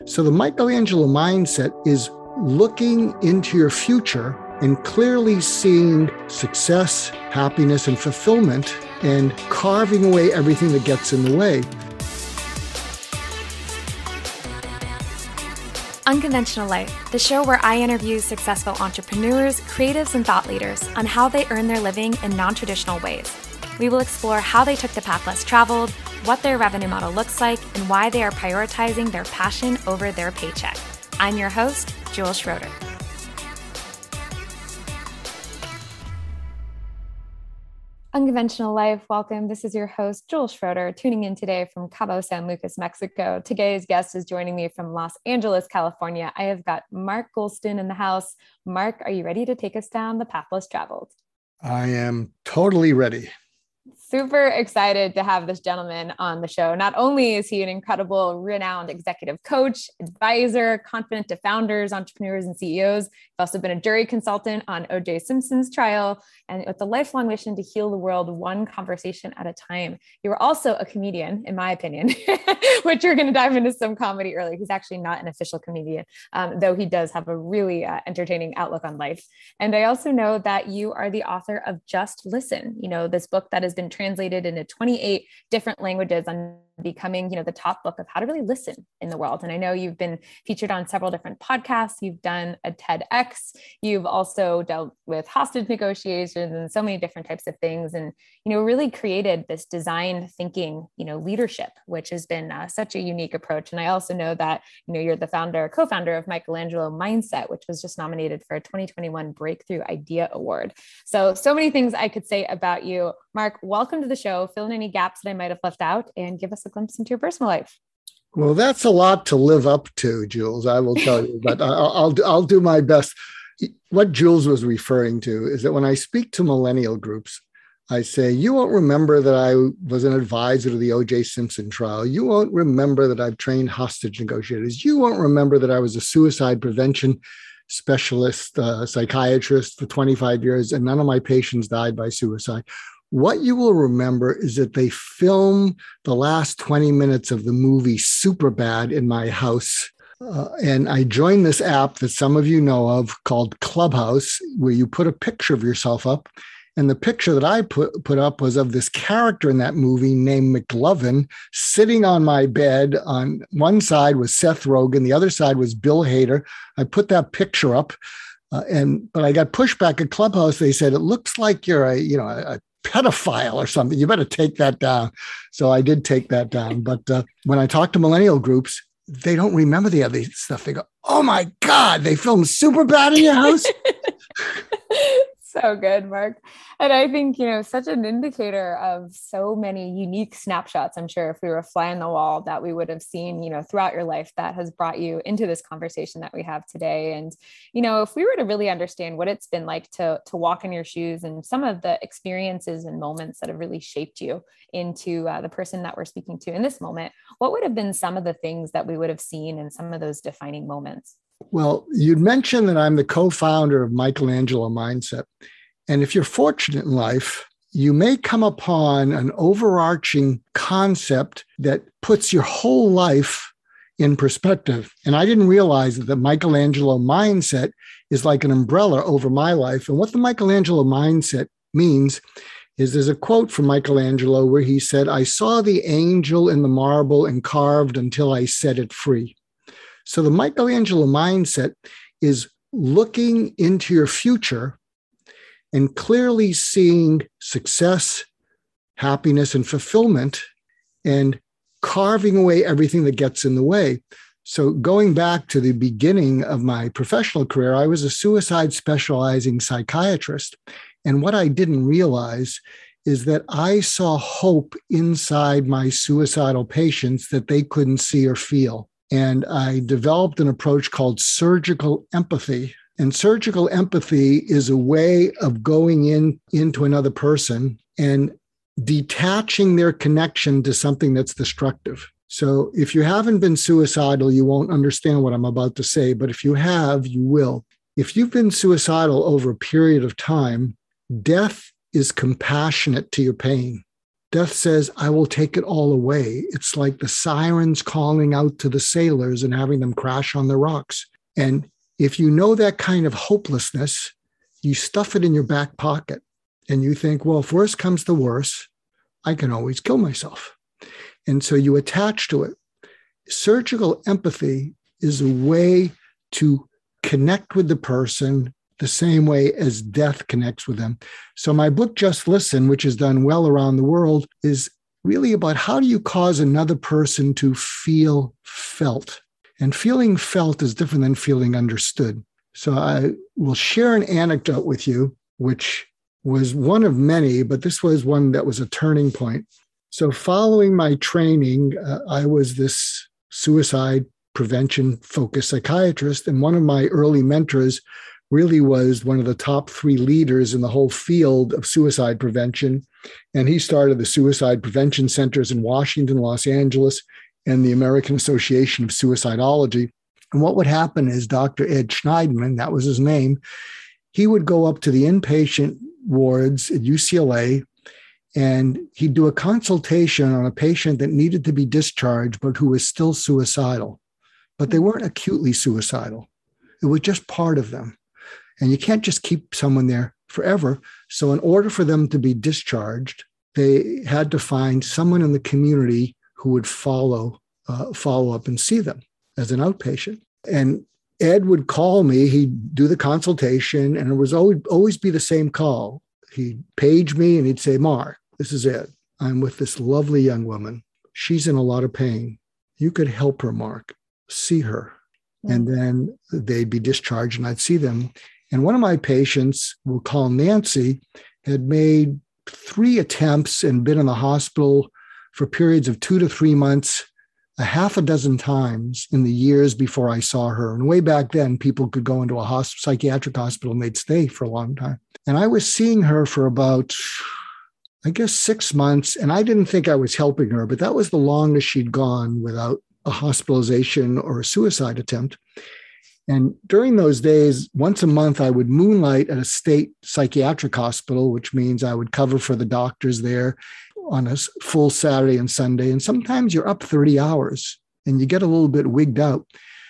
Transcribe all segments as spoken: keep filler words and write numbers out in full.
So the Michelangelo mindset is looking into your future and clearly seeing success, happiness, and fulfillment, and carving away everything that gets in the way. Unconventional Life, the show where I interview successful entrepreneurs, creatives, and thought leaders on how they earn their living in non-traditional ways. We will explore how they took the path less traveled, what their revenue model looks like, and why they are prioritizing their passion over their paycheck. I'm your host, Jules Schroeder. Unconventional Life, welcome. This is your host, Jules Schroeder, tuning in today from Cabo San Lucas, Mexico. Today's guest is joining me from Los Angeles, California. I have got Mark Goulston in the house. Mark, are you ready to take us down the path less traveled? I am totally ready. Super excited to have this gentleman on the show. Not only is he an incredible, renowned executive coach, advisor, confident to founders, entrepreneurs, and C E Os, he's also been a jury consultant on O J Simpson's trial, and with the lifelong mission to heal the world one conversation at a time. You were also a comedian, in my opinion, which you're going to dive into some comedy earlier. He's actually not an official comedian, um, though he does have a really uh, entertaining outlook on life. And I also know that you are the author of Just Listen, you know, this book that has been translated into twenty-eight different languages on becoming, you know, the top book of how to really listen in the world. And I know you've been featured on several different podcasts. You've done a TEDx. You've also dealt with hostage negotiations and so many different types of things. And, you know, really created this design thinking, you know, leadership, which has been uh, such a unique approach. And I also know that, you know, you're the founder, co-founder of Michelangelo Mindset, which was just nominated for a twenty twenty-one Breakthrough Idea Award. So, so many things I could say about you. Mark, welcome to the show. Fill in any gaps that I might have left out and give us a glimpse into your personal life. Well, that's a lot to live up to, Jules, I will tell you, but I'll, I'll, I'll do my best. What Jules was referring to is that when I speak to millennial groups, I say, you won't remember that I was an advisor to the O J Simpson trial. You won't remember that I've trained hostage negotiators. You won't remember that I was a suicide prevention specialist, uh, psychiatrist for twenty-five years, and none of my patients died by suicide. What you will remember is that they film the last twenty minutes of the movie Superbad in my house. Uh, and I joined this app that some of you know of called Clubhouse, where you put a picture of yourself up. And the picture that I put, put up was of this character in that movie named McLovin sitting on my bed. On one side was Seth Rogen. The other side was Bill Hader. I put that picture up. Uh, and but I got pushback at Clubhouse. They said, it looks like you're a, you know, a pedophile or something. You better take that down. So I did take that down. But uh, when I talk to millennial groups, they don't remember the other stuff. They go, oh my God, they filmed Superbad in your house? So good, Mark. And I think, you know, such an indicator of so many unique snapshots. I'm sure if we were a fly on the wall that we would have seen, you know, throughout your life that has brought you into this conversation that we have today. And, you know, if we were to really understand what it's been like to, to walk in your shoes and some of the experiences and moments that have really shaped you into uh, the person that we're speaking to in this moment, what would have been some of the things that we would have seen in some of those defining moments? Well, you'd mentioned that I'm the co-founder of Michelangelo Mindset. And if you're fortunate in life, you may come upon an overarching concept that puts your whole life in perspective. And I didn't realize that the Michelangelo Mindset is like an umbrella over my life. And what the Michelangelo Mindset means is there's a quote from Michelangelo where he said, I saw the angel in the marble and carved until I set it free. So the Michelangelo Mindset is looking into your future and clearly seeing success, happiness, and fulfillment, and carving away everything that gets in the way. So going back to the beginning of my professional career, I was a suicide specializing psychiatrist. And what I didn't realize is that I saw hope inside my suicidal patients that they couldn't see or feel. And I developed an approach called surgical empathy. And surgical empathy is a way of going in into another person and detaching their connection to something that's destructive. So if you haven't been suicidal, you won't understand what I'm about to say. But if you have, you will. If you've been suicidal over a period of time, death is compassionate to your pain. Death says, I will take it all away. It's like the sirens calling out to the sailors and having them crash on the rocks. And if you know that kind of hopelessness, you stuff it in your back pocket and you think, well, if worse comes to worse, I can always kill myself. And so you attach to it. Surgical empathy is a way to connect with the person the same way as death connects with them. So my book, Just Listen, which is done well around the world, is really about how do you cause another person to feel felt? And feeling felt is different than feeling understood. So I will share an anecdote with you, which was one of many, but this was one that was a turning point. So following my training, uh, I was this suicide prevention focused psychiatrist. And one of my early mentors really was one of the top three leaders in the whole field of suicide prevention. And he started the suicide prevention centers in Washington, Los Angeles, and the American Association of Suicidology. And what would happen is Doctor Ed Schneidman, that was his name, he would go up to the inpatient wards at U C L A, and he'd do a consultation on a patient that needed to be discharged, but who was still suicidal. But they weren't acutely suicidal. It was just part of them. And you can't just keep someone there forever. So in order for them to be discharged, they had to find someone in the community who would follow, uh, follow up and see them as an outpatient. And Ed would call me, he'd do the consultation, and it was always, always be the same call. He'd page me and he'd say, Mark, this is Ed. I'm with this lovely young woman. She's in a lot of pain. You could help her, Mark. See her. Mm-hmm. And then they'd be discharged and I'd see them. And one of my patients, we'll call Nancy, had made three attempts and been in the hospital for periods of two to three months, a half a dozen times in the years before I saw her. And way back then, people could go into a hosp- psychiatric hospital and they'd stay for a long time. And I was seeing her for about, I guess, six months. And I didn't think I was helping her, but that was the longest she'd gone without a hospitalization or a suicide attempt. And during those days, once a month, I would moonlight at a state psychiatric hospital, which means I would cover for the doctors there on a full Saturday and Sunday. And sometimes you're up thirty hours and you get a little bit wigged out.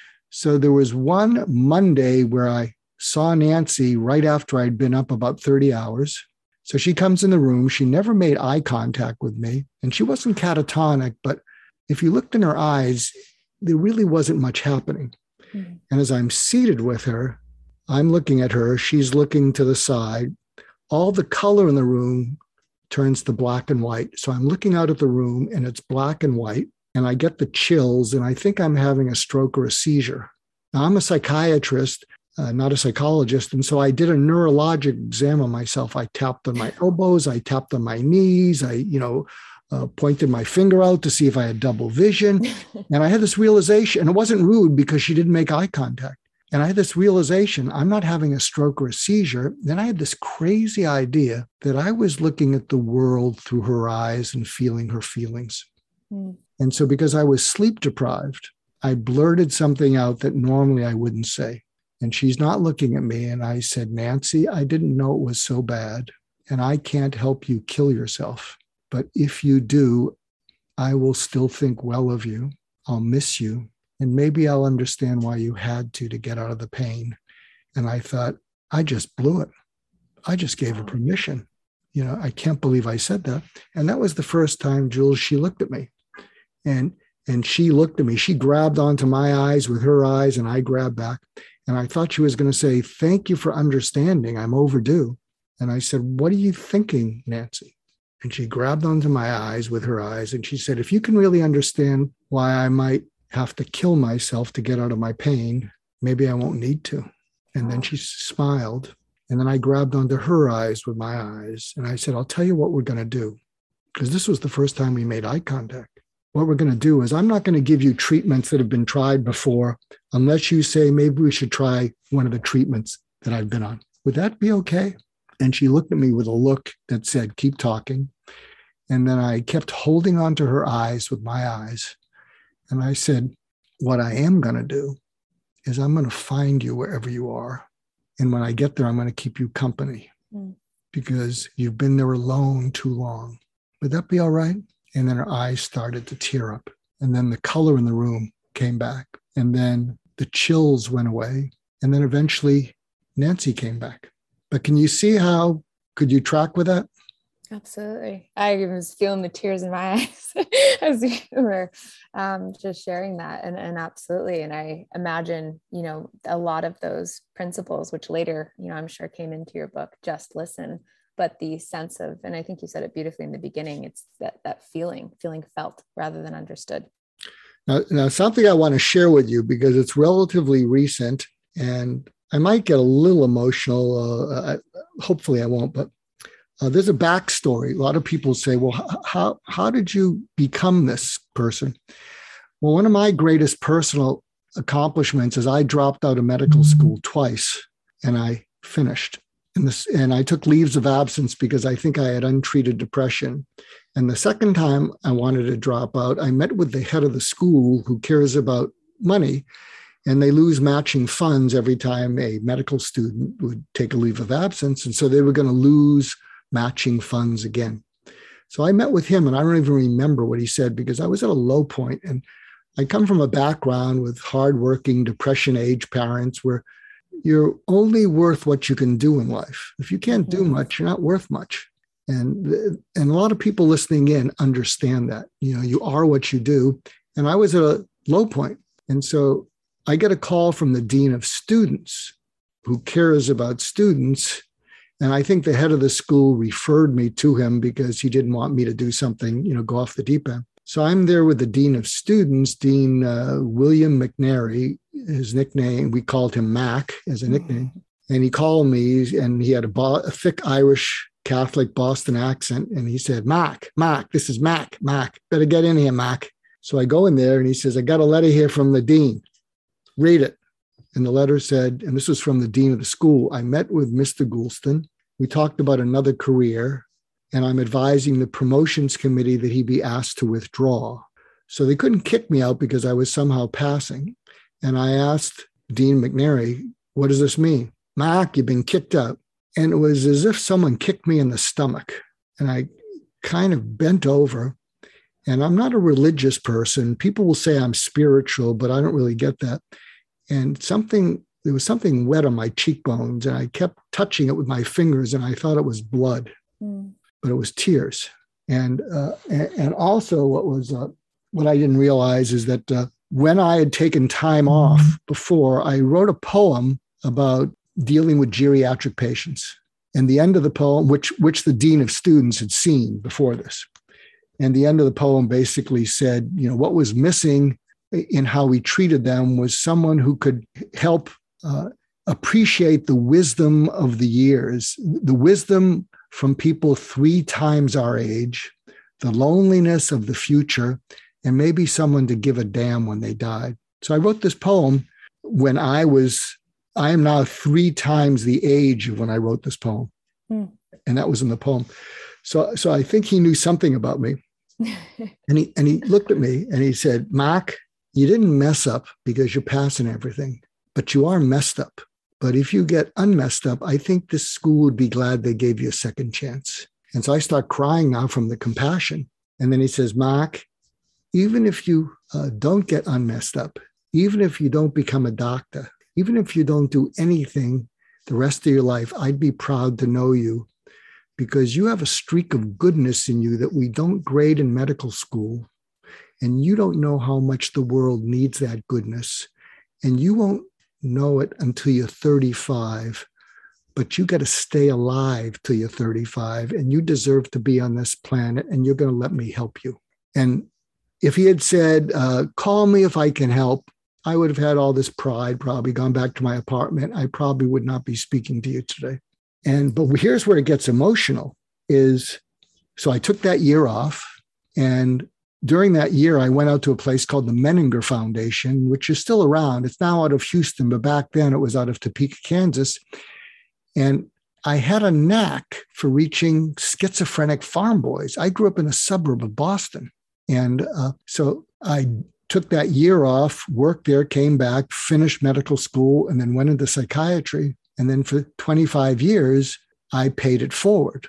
So there was one Monday where I saw Nancy right after I'd been up about thirty hours. So she comes in the room. She never made eye contact with me. And she wasn't catatonic, but if you looked in her eyes, there really wasn't much happening. Mm-hmm. And as I'm seated with her, I'm looking at her, she's looking to the side. All the color in the room turns to black and white. So I'm looking out at the room and it's black and white. And I get the chills and I think I'm having a stroke or a seizure. Now, I'm a psychiatrist, uh, not a psychologist. And so I did a neurologic exam on myself. I tapped on my elbows. I tapped on my knees. I, you know, Uh, pointed my finger out to see if I had double vision. And I had this realization, and it wasn't rude because she didn't make eye contact. And I had this realization, I'm not having a stroke or a seizure. Then I had this crazy idea that I was looking at the world through her eyes and feeling her feelings. Mm. And so because I was sleep deprived, I blurted something out that normally I wouldn't say. And she's not looking at me. And I said, Nancy, I didn't know it was so bad. And I can't help you kill yourself. But if you do, I will still think well of you. I'll miss you. And maybe I'll understand why you had to to get out of the pain. And I thought, I just blew it. I just gave her permission. You know, I can't believe I said that. And that was the first time, Jules, she looked at me. And, and she looked at me. She grabbed onto my eyes with her eyes, and I grabbed back. And I thought she was going to say, thank you for understanding. I'm overdue. And I said, what are you thinking, Nancy? And she grabbed onto my eyes with her eyes. And she said, if you can really understand why I might have to kill myself to get out of my pain, maybe I won't need to. And then she smiled. And then I grabbed onto her eyes with my eyes. And I said, I'll tell you what we're going to do. Because this was the first time we made eye contact. What we're going to do is I'm not going to give you treatments that have been tried before unless you say maybe we should try one of the treatments that I've been on. Would that be okay? And she looked at me with a look that said, keep talking. And then I kept holding on to her eyes with my eyes. And I said, what I am going to do is I'm going to find you wherever you are. And when I get there, I'm going to keep you company mm. because you've been there alone too long. would that be all right? And then her eyes started to tear up. And then the color in the room came back. And then the chills went away. And then eventually Nancy came back. But can you see how, could you track with that? Absolutely. I was feeling the tears in my eyes as you were um, just sharing that. And, and absolutely. And I imagine, you know, a lot of those principles, which later, you know, I'm sure came into your book, Just Listen, but the sense of, and I think you said it beautifully in the beginning, it's that, that feeling, feeling felt rather than understood. Now, now, something I want to share with you because it's relatively recent and I might get a little emotional. Uh, I, hopefully I won't, but Uh, there's a backstory. A lot of people say, well, how, how did you become this person? Well, one of my greatest personal accomplishments is I dropped out of medical school twice and I finished. And, this, and I took leaves of absence because I think I had untreated depression. And the second time I wanted to drop out, I met with the head of the school who cares about money, and they lose matching funds every time a medical student would take a leave of absence. And so they were going to lose matching funds again. So I met with him and I don't even remember what he said because I was at a low point. And I come from a background with hardworking depression age parents where you're only worth what you can do in life. If you can't do much, you're not worth much. And, and a lot of people listening in understand that, you know, you are what you do. And I was at a low point. And so I get a call from the dean of students who cares about students. And I think the head of the school referred me to him because he didn't want me to do something, you know, go off the deep end. So I'm there with the dean of students, Dean uh, William McNary, his nickname, we called him Mac as a nickname. And he called me and he had a, bo- a thick Irish Catholic Boston accent. And he said, Mac, Mac, this is Mac, Mac, better get in here, Mac. So I go in there and he says, I got a letter here from the dean. Read it. And the letter said, and this was from the dean of the school, I met with Mister Goulston. We talked about another career, and I'm advising the promotions committee that he be asked to withdraw. So they couldn't kick me out because I was somehow passing. And I asked Dean McNary, what does this mean? Mac, you've been kicked out. And it was as if someone kicked me in the stomach. And I kind of bent over. And I'm not a religious person. People will say I'm spiritual, but I don't really get that. And something, there was something wet on my cheekbones, and I kept touching it with my fingers, and I thought it was blood, mm. but it was tears. And uh, and, and also, what was uh, what I didn't realize is that uh, when I had taken time off before, I wrote a poem about dealing with geriatric patients. And the end of the poem, which which the dean of students had seen before this, and the end of the poem basically said, you know, what was missing in how we treated them was someone who could help uh, appreciate the wisdom of the years, the wisdom from people three times our age, the loneliness of the future, and maybe someone to give a damn when they died. So I wrote this poem when I was, I am now three times the age of when I wrote this poem. Mm. And that was in the poem. So, so I think he knew something about me. and he and he looked at me and he said, Mark, you didn't mess up because you're passing everything, but you are messed up. But if you get unmessed up, I think this school would be glad they gave you a second chance. And so I start crying now from the compassion. And then he says, Mark, even if you uh, don't get unmessed up, even if you don't become a doctor, even if you don't do anything the rest of your life, I'd be proud to know you because you have a streak of goodness in you that we don't grade in medical school. And you don't know how much the world needs that goodness. And you won't know it until you're thirty-five, but you got to stay alive till you're thirty-five, and you deserve to be on this planet, and you're going to let me help you. And if he had said, uh, call me if I can help, I would have had all this pride, probably gone back to my apartment. I probably would not be speaking to you today. And, but here's where it gets emotional is, so I took that year off, and during that year, I went out to a place called the Menninger Foundation, which is still around. It's now out of Houston, but back then it was out of Topeka, Kansas. And I had a knack for reaching schizophrenic farm boys. I grew up in a suburb of Boston. And uh, so I took that year off, worked there, came back, finished medical school, and then went into psychiatry. And then for twenty-five years, I paid it forward,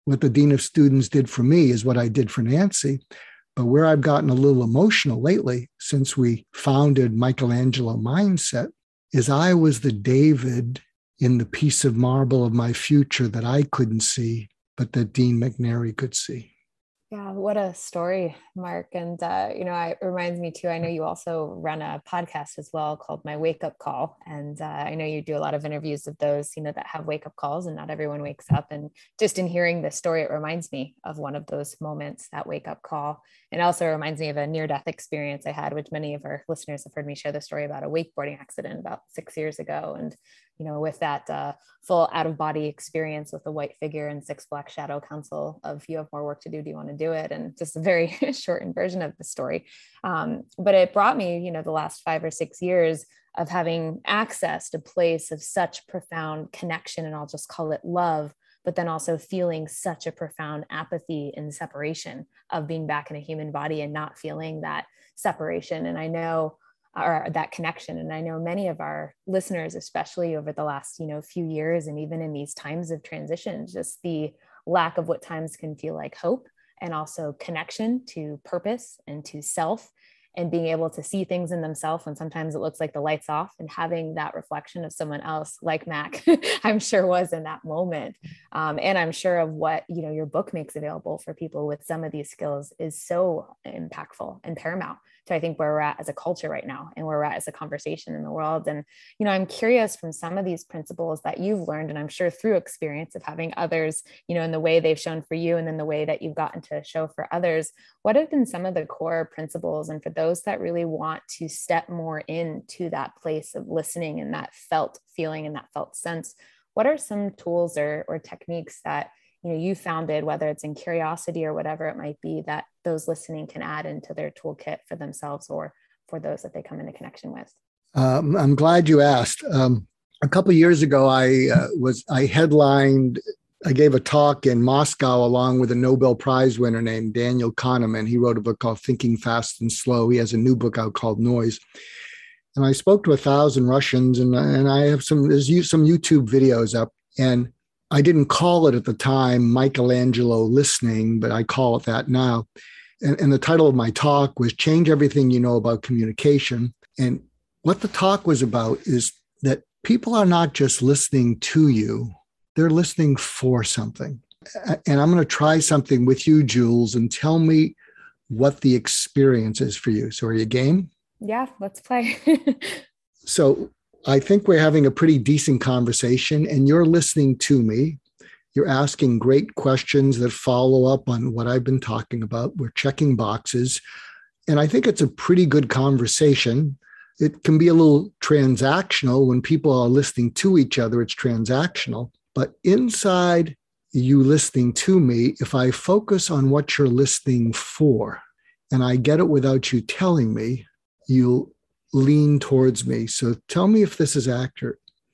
what the dean of students did for me is what I did for Nancy. But where I've gotten a little emotional lately since we founded Michelangelo Mindset is I was the David in the piece of marble of my future that I couldn't see, but that Dean McNary could see. Yeah, what a story, Mark. And, uh, you know, it reminds me too, I know you also run a podcast as well called My Wake Up Call. And uh, I know you do a lot of interviews of those, you know, that have wake up calls, and not everyone wakes up. And just in hearing this story, it reminds me of one of those moments, that wake up call. And also reminds me of a near-death experience I had, which many of our listeners have heard me share the story about, a wakeboarding accident about six years ago. And, you know, with that uh, full out-of-body experience with a white figure and six black shadow counsel of, you have more work to do, do you want to do it? And just a very shortened version of the story. Um, but it brought me, you know, the last five or six years of having access to a place of such profound connection, and I'll just call it love, but then also feeling such a profound apathy and separation of being back in a human body and not feeling that separation. And I know, or that connection. And I know many of our listeners, especially over the last, you know, few years, and even in these times of transition, just the lack of what times can feel like hope, and also connection to purpose and to self, and being able to see things in themselves when sometimes it looks like the light's off, and having that reflection of someone else like Mac, I'm sure was in that moment. Um, and I'm sure of what, you know, your book makes available for people with some of these skills is so impactful and paramount to, I think, where we're at as a culture right now, and where we're at as a conversation in the world. And, you know, I'm curious from some of these principles that you've learned, and I'm sure through experience of having others, you know, in the way they've shown for you, and then the way that you've gotten to show for others, what have been some of the core principles? And for those that really want to step more into that place of listening and that felt feeling and that felt sense, what are some tools or, or techniques that, you know, you founded, whether it's in Curiosity or whatever it might be, that those listening can add into their toolkit for themselves or for those that they come into connection with? Um, I'm glad you asked. Um, a couple of years ago, I uh, was I headlined. I gave a talk in Moscow along with a Nobel Prize winner named Daniel Kahneman. He wrote a book called Thinking Fast and Slow. He has a new book out called Noise. And I spoke to a thousand Russians, and, and I have some, there's some YouTube videos up. And I didn't call it at the time Michelangelo Listening, but I call it that now. And, and the title of my talk was Change Everything You Know About Communication. And what the talk was about is that people are not just listening to you, they're listening for something. And I'm going to try something with you, Jules, and tell me what the experience is for you. So are you game? Yeah, let's play. So I think we're having a pretty decent conversation, and you're listening to me. You're asking great questions that follow up on what I've been talking about. We're checking boxes. And I think it's a pretty good conversation. It can be a little transactional. When people are listening to each other, it's transactional. But inside you listening to me, if I focus on what you're listening for, and I get it without you telling me, you'll lean towards me. So tell me if this is accurate.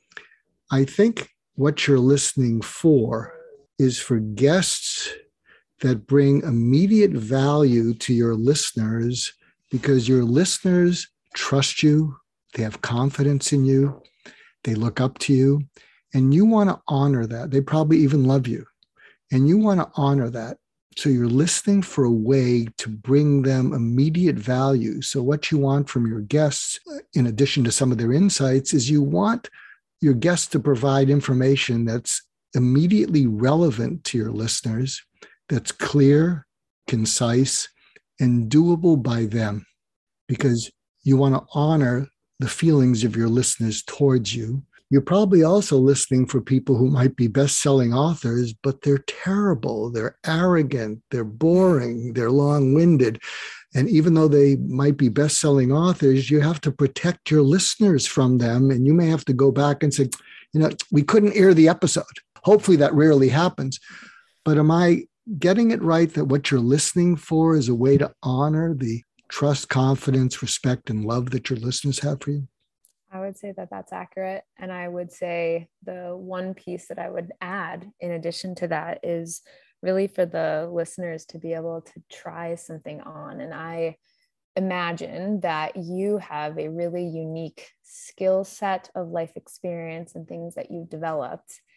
I think what you're listening for is for guests that bring immediate value to your listeners, because your listeners trust you, they have confidence in you, they look up to you, and you want to honor that. They probably even love you, and you want to honor that. So you're listening for a way to bring them immediate value. So what you want from your guests, in addition to some of their insights, is you want your guests to provide information that's immediately relevant to your listeners, that's clear, concise, and doable by them, because you want to honor the feelings of your listeners towards you. You're probably also listening for people who might be best-selling authors, but they're terrible, they're arrogant, they're boring, they're long-winded. And even though they might be best-selling authors, you have to protect your listeners from them. And you may have to go back and say, you know, we couldn't air the episode. Hopefully that rarely happens. But am I getting it right that what you're listening for is a way to honor the trust, confidence, respect, and love that your listeners have for you? I would say that that's accurate. And I would say the one piece that I would add in addition to that is really for the listeners to be able to try something on. And I imagine that you have a really unique skill set of life experience and things that you've developed.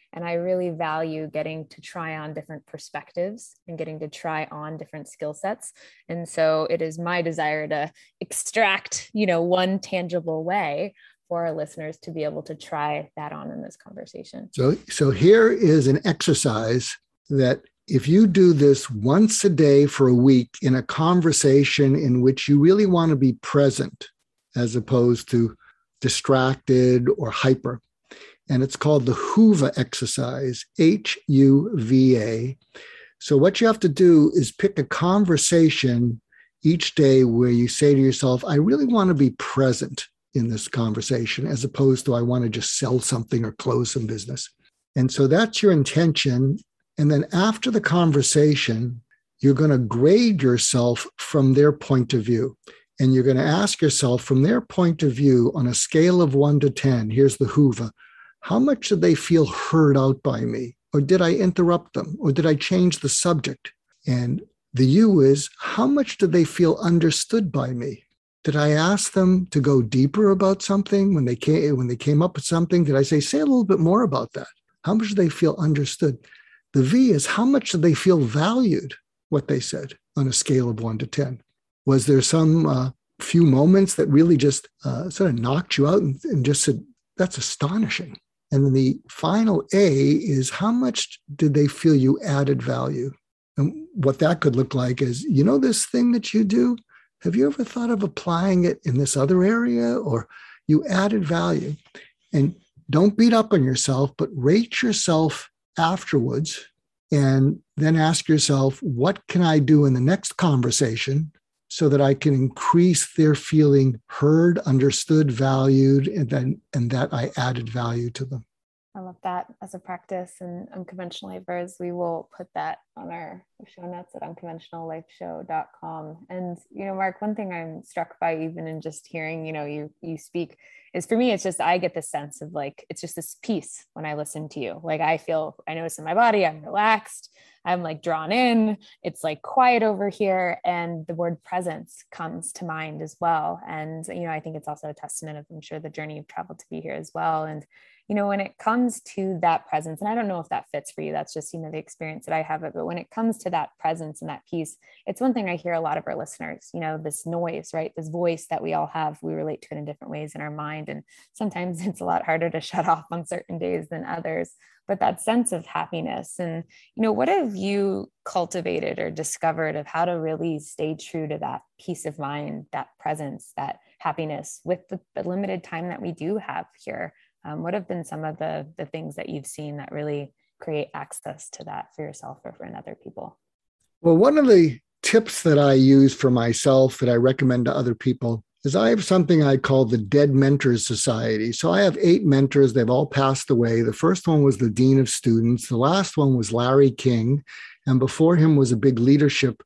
And I really value getting to try on different perspectives and getting to try on different skill sets. And so it is my desire to extract, you know, one tangible way for our listeners to be able to try that on in this conversation. So, so here is an exercise that if you do this once a day for a week in a conversation in which you really want to be present as opposed to distracted or hyper, and it's called the Huva exercise, H U V A. So what you have to do is pick a conversation each day where you say to yourself, I really want to be present in this conversation, as opposed to I want to just sell something or close some business. And so that's your intention. And then after the conversation, you're going to grade yourself from their point of view. And you're going to ask yourself from their point of view on a scale of one to ten, here's the Huva, how much did they feel heard out by me? Or did I interrupt them? Or did I change the subject? And the U is, how much did they feel understood by me? Did I ask them to go deeper about something when they came, when they came up with something? Did I say, say a little bit more about that? How much did they feel understood? The V is, how much did they feel valued, what they said, on a scale of one to ten? Was there some uh, few moments that really just uh, sort of knocked you out and, and just said, that's astonishing? And then the final A is, how much did they feel you added value? And what that could look like is, you know, this thing that you do, have you ever thought of applying it in this other area? Or you added value. And don't beat up on yourself, but rate yourself afterwards and then ask yourself, what can I do in the next conversation so that I can increase their feeling heard, understood, valued, and then and that I added value to them. I love that as a practice. And Unconventional Lifers, we will put that on our show notes at unconventional life show dot com. And, you know, Mark, one thing I'm struck by even in just hearing, you know, you, you speak is, for me, it's just, I get this sense of like, it's just this peace when I listen to you. Like, I feel, I notice in my body, I'm relaxed. I'm like drawn in, it's like quiet over here. And the word presence comes to mind as well. And, you know, I think it's also a testament of, I'm sure, the journey you've traveled to be here as well. And, you know, when it comes to that presence, and I don't know if that fits for you, that's just, you know, the experience that I have it, but when it comes to that presence and that peace, it's one thing I hear a lot of our listeners, you know, this noise, right? This voice that we all have, we relate to it in different ways in our mind. And sometimes it's a lot harder to shut off on certain days than others, but that sense of happiness. And, you know, what have you cultivated or discovered of how to really stay true to that peace of mind, that presence, that happiness with the, the limited time that we do have here? Um, what have been some of the, the things that you've seen that really create access to that for yourself or for other people? Well, one of the tips that I use for myself that I recommend to other people is I have something I call the Dead Mentors Society. So I have eight mentors. They've all passed away. The first one was the Dean of Students. The last one was Larry King. And before him was a big leadership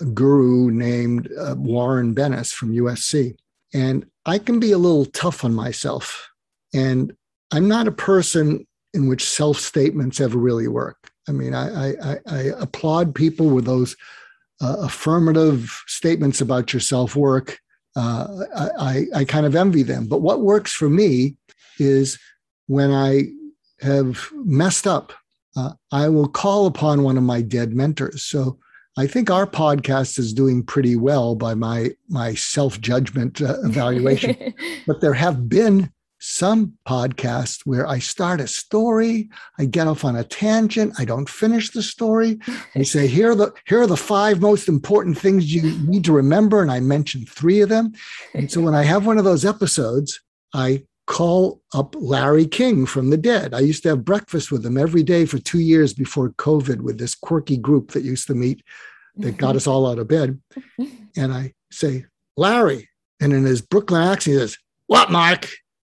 guru named uh, Warren Bennis from U S C. And I can be a little tough on myself. And I'm not a person in which self-statements ever really work. I mean, I, I, I applaud people with those uh, affirmative statements about your self-work. Uh, I, I kind of envy them. But what works for me is when I have messed up, uh, I will call upon one of my dead mentors. So I think our podcast is doing pretty well by my, my self-judgment uh, evaluation. But there have been some podcasts where I start a story, I get off on a tangent, I don't finish the story. I say, here are the here are the five most important things you need to remember, and I mention three of them. And so when I have one of those episodes, I call up Larry King from the dead. I used to have breakfast with him every day for two years before COVID with this quirky group that used to meet that got us all out of bed. And I say, Larry, and in his Brooklyn accent, he says, what, Mark?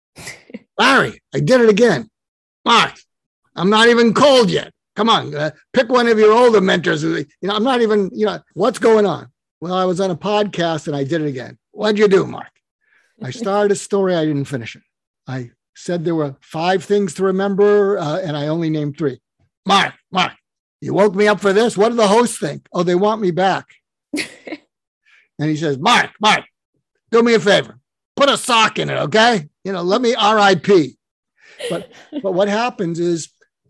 Larry, I did it again. Mark, I'm not even cold yet. Come on, uh, pick one of your older mentors. You know, I'm not even, you know, what's going on? Well, I was on a podcast and I did it again. What'd you do, Mark? I started a story. I didn't finish it. I said there were five things to remember, uh, and I only named three. Mark, Mark, you woke me up for this. What do the hosts think? Oh, they want me back. And he says, Mark, Mark, do me a favor. Put a sock in it, okay? You know, let me R I P. But but what happens is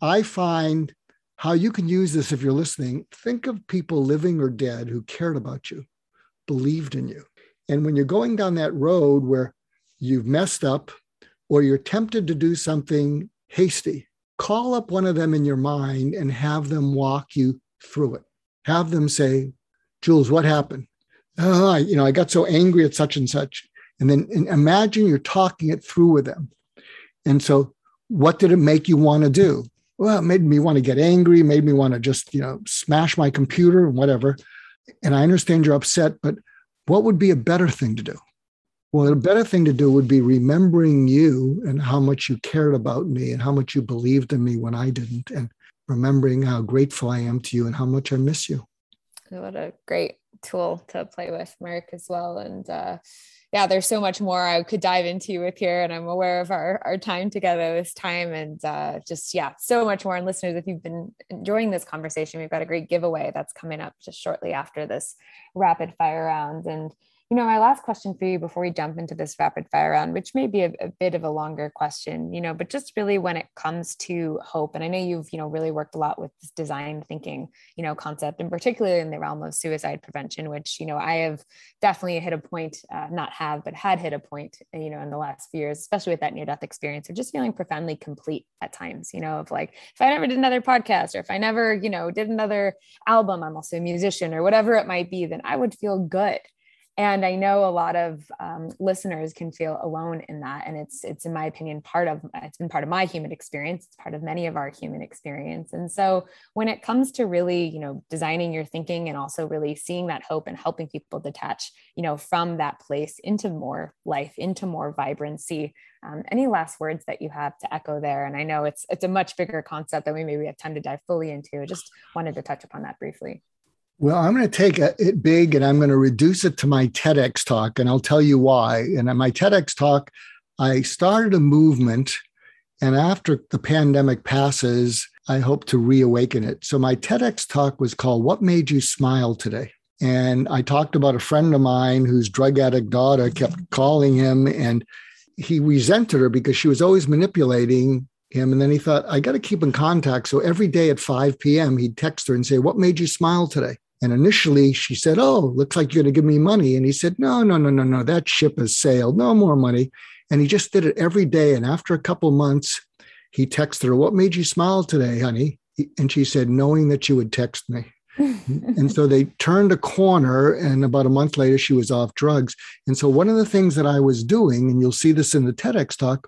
I find how you can use this if you're listening. Think of people living or dead who cared about you, believed in you. And when you're going down that road where you've messed up or you're tempted to do something hasty, call up one of them in your mind and have them walk you through it. Have them say, Jules, what happened? Oh, I, you know, I got so angry at such and such. And then and imagine you're talking it through with them. And so what did it make you want to do? Well, it made me want to get angry, made me want to just, you know, smash my computer and whatever. And I understand you're upset, but what would be a better thing to do? Well, a better thing to do would be remembering you and how much you cared about me and how much you believed in me when I didn't, and remembering how grateful I am to you and how much I miss you. What a great tool to play with, Mark, as well. And uh, yeah, there's so much more I could dive into with here, and I'm aware of our, our time together this time, and uh, just, yeah, so much more. And listeners, if you've been enjoying this conversation, we've got a great giveaway that's coming up just shortly after this rapid fire round. And you know, my last question for you before we jump into this rapid fire round, which may be a, a bit of a longer question, you know, but just really when it comes to hope, and I know you've, you know, really worked a lot with this design thinking, you know, concept, and particularly in the realm of suicide prevention, which, you know, I have definitely hit a point, uh, not have, but had hit a point, you know, in the last few years, especially with that near-death experience of just feeling profoundly complete at times, you know, of like, if I never did another podcast, or if I never, you know, did another album, I'm also a musician or whatever it might be, then I would feel good. And I know a lot of um, listeners can feel alone in that. And it's, it's in my opinion, part of, it's been part of my human experience. It's part of many of our human experience. And so when it comes to really, you know, designing your thinking and also really seeing that hope and helping people detach, you know, from that place into more life, into more vibrancy, um, any last words that you have to echo there? And I know it's, it's a much bigger concept that we maybe have time to dive fully into. I just wanted to touch upon that briefly. Well, I'm going to take it big and I'm going to reduce it to my TEDx talk, and I'll tell you why. And at my TEDx talk, I started a movement, and after the pandemic passes, I hope to reawaken it. So my TEDx talk was called What Made You Smile Today? And I talked about a friend of mine whose drug addict daughter kept calling him, and he resented her because she was always manipulating him. And then he thought, I got to keep in contact. So every day at five p.m., he'd text her and say, what made you smile today? And initially she said, oh, looks like you're going to give me money. And he said, no, no, no, no, no, that ship has sailed. No more money. And he just did it every day. And after a couple of months, he texted her, what made you smile today, honey? And she said, knowing that you would text me. And so they turned a corner, and about a month later, she was off drugs. And so one of the things that I was doing, and you'll see this in the TEDx talk,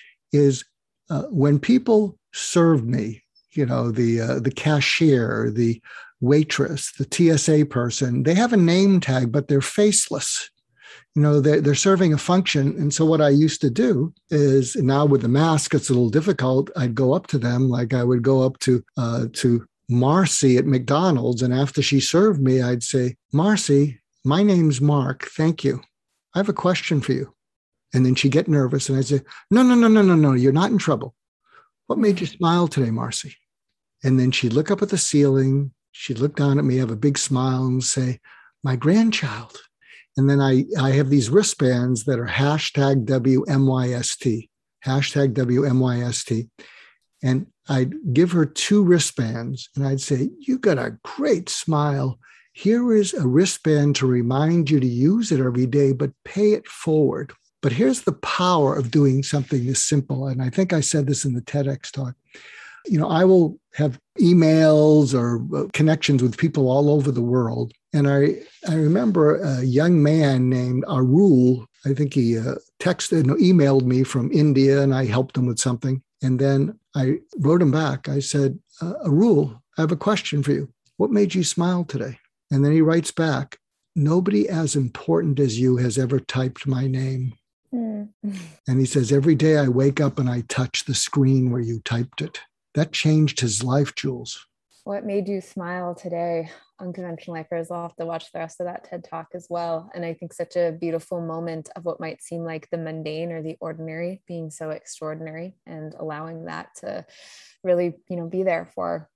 is uh, when people served me, you know, the uh, the cashier, the waitress, the T S A person, they have a name tag, but they're faceless. You know, they're, they're serving a function. And so what I used to do is, now with the mask, it's a little difficult. I'd go up to them, like I would go up to uh, to Marcy at McDonald's. And after she served me, I'd say, Marcy, my name's Mark. Thank you. I have a question for you. And then she'd get nervous. And I'd say, no, no, no, no, no, no. You're not in trouble. What made you smile today, Marcy? And then she'd look up at the ceiling. She'd look down at me, have a big smile, and say, my grandchild. And then I, I have these wristbands that are hashtag W M Y S T, hashtag W M Y S T. And I'd give her two wristbands and I'd say, you got a great smile. Here is a wristband to remind you to use it every day, but pay it forward. But here's the power of doing something this simple. And I think I said this in the TEDx talk. You know, I will have emails or connections with people all over the world. And I, I remember a young man named Arul. I think he uh, texted, no, emailed me from India, and I helped him with something. And then I wrote him back. I said, uh, Arul, I have a question for you. What made you smile today? And then he writes back, nobody as important as you has ever typed my name. Mm. And he says, every day I wake up and I touch the screen where you typed it. That changed his life, Jules. What made you smile today? Unconventional Lifers. I'll have to watch the rest of that TED Talk as well. And I think such a beautiful moment of what might seem like the mundane or the ordinary being so extraordinary, and allowing that to really, you know, be there for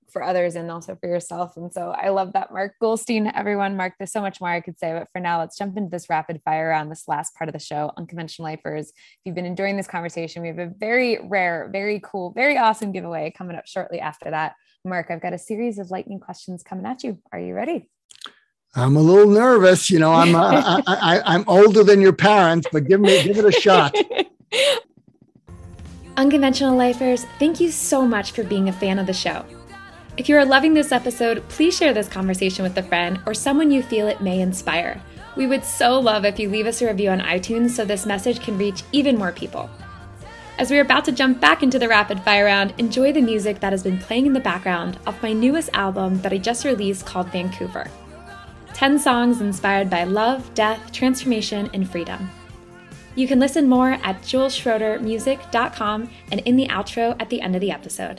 for others and also for yourself. And so I love that. Mark Goulston, everyone. Mark, there's so much more I could say, but for now, let's jump into this rapid fire round, this last part of the show, Unconventional Lifers. If you've been enjoying this conversation, we have a very rare, very cool, very awesome giveaway coming up shortly after that. Mark, I've got a series of lightning questions coming at you. Are you ready? I'm a little nervous. You know, I'm uh, I, I, I'm older than your parents, but give me give it a shot. Unconventional Lifers, thank you so much for being a fan of the show. If you are loving this episode, please share this conversation with a friend or someone you feel it may inspire. We would so love if you leave us a review on iTunes so this message can reach even more people. As we are about to jump back into the rapid fire round, enjoy the music that has been playing in the background of my newest album that I just released called Vancouver. ten songs inspired by love, death, transformation, and freedom. You can listen more at jules schroeder music dot com and in the outro at the end of the episode.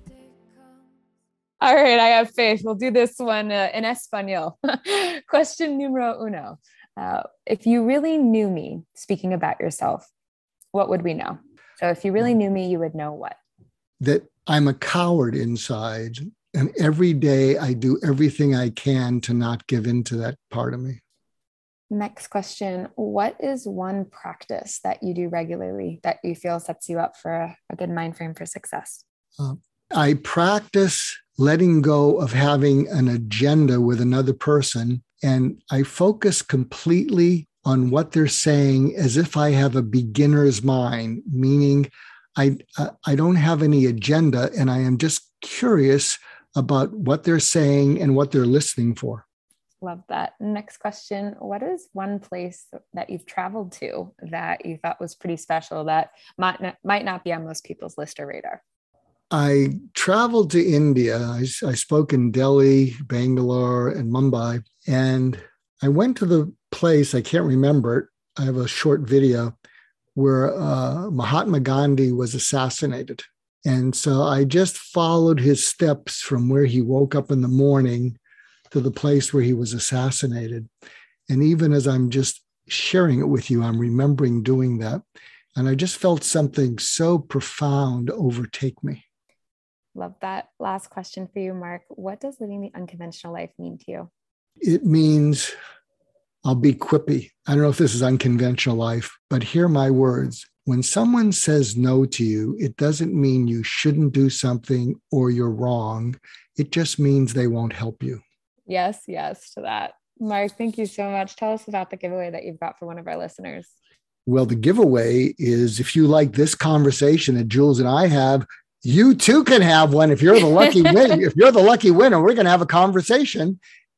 All right, I have faith. We'll do this one uh, in Espanol. Question numero uno. Uh, if you really knew me, speaking about yourself, what would we know? So if you really knew me, you would know what? That I'm a coward inside. And every day I do everything I can to not give in to that part of me. Next question. What is one practice that you do regularly that you feel sets you up for a, a good mind frame for success? Uh, I practice letting go of having an agenda with another person, and I focus completely on what they're saying as if I have a beginner's mind, meaning I, uh, I don't have any agenda and I am just curious about what they're saying and what they're listening for. Love that. Next question. What is one place that you've traveled to that you thought was pretty special that might not, might not be on most people's list or radar? I traveled to India. I, I spoke in Delhi, Bangalore, and Mumbai. And I went to the place, I can't remember it. I have a short video where uh, Mahatma Gandhi was assassinated. And so I just followed his steps from where he woke up in the morning to the place where he was assassinated. And even as I'm just sharing it with you, I'm remembering doing that. And I just felt something so profound overtake me. Love that. Last question for you, Mark. What does living the unconventional life mean to you? It means, I'll be quippy. I don't know if this is unconventional life, but hear my words. When someone says no to you, it doesn't mean you shouldn't do something or you're wrong. It just means they won't help you. Yes, yes to that. Mark, thank you so much. Tell us about the giveaway that you've got for one of our listeners. Well, the giveaway is if you like this conversation that Jules and I have, you too can have one. If you're the lucky winner, if you're the lucky winner, we're going to have a conversation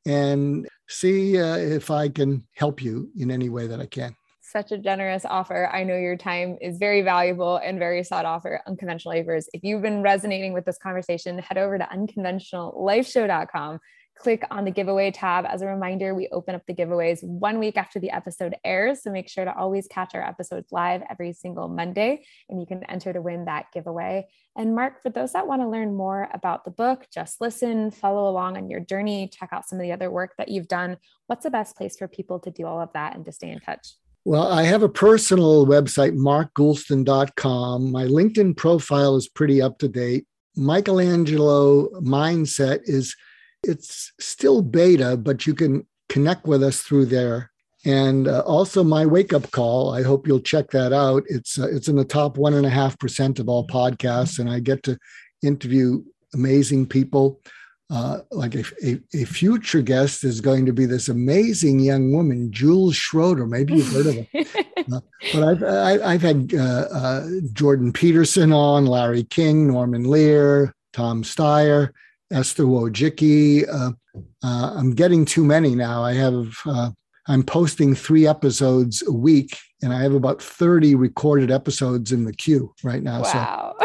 and see uh, if I can help you in any way that I can. Such a generous offer. I know your time is very valuable and very sought after, Unconventional Lifers. If you've been resonating with this conversation, head over to unconventional life show dot com. Click on the giveaway tab. As a reminder, we open up the giveaways one week after the episode airs. So make sure to always catch our episodes live every single Monday, and you can enter to win that giveaway. And Mark, for those that want to learn more about the book, Just Listen, follow along on your journey, check out some of the other work that you've done, what's the best place for people to do all of that and to stay in touch? Well, I have a personal website, mark goulston dot com. My LinkedIn profile is pretty up to date. Michelangelo Mindset is It's still beta, but you can connect with us through there. And uh, also my wake-up call, I hope you'll check that out. It's uh, it's in the top one and a half percent of all podcasts, and I get to interview amazing people. Uh, like a, a, a future guest is going to be this amazing young woman, Jules Schroeder. Maybe you've heard of her. uh, but I've I, I've had uh, uh, Jordan Peterson on, Larry King, Norman Lear, Tom Steyer, Esther Wojcicki. Uh, uh, I'm getting too many now. I have, uh, I'm posting three episodes a week, and I have about thirty recorded episodes in the queue right now. Wow.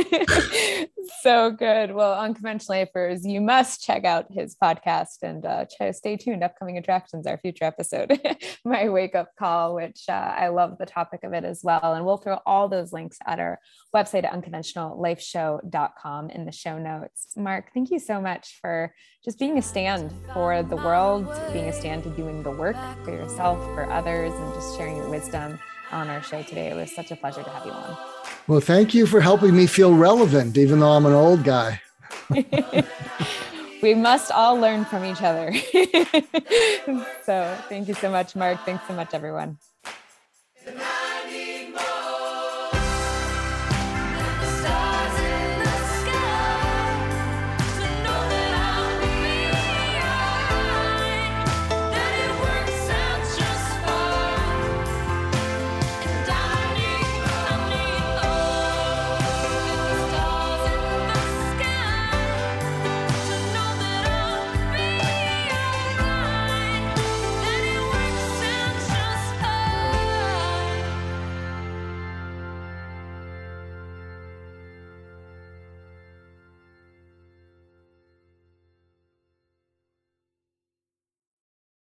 So. So good. Well, Unconventional Lifers, you must check out his podcast and uh, stay tuned. Upcoming attractions, our future episode, My Wake Up Call, which uh, I love the topic of it as well. And we'll throw all those links at our website at unconventional life show dot com in the show notes. Mark, thank you so much for just being a stand for the world, being a stand to doing the work for yourself, for others, and just sharing your wisdom on our show today. It was such a pleasure to have you on. Well, thank you for helping me feel relevant, even though I'm an old guy. We must all learn from each other. So thank you so much, Mark. Thanks so much, everyone.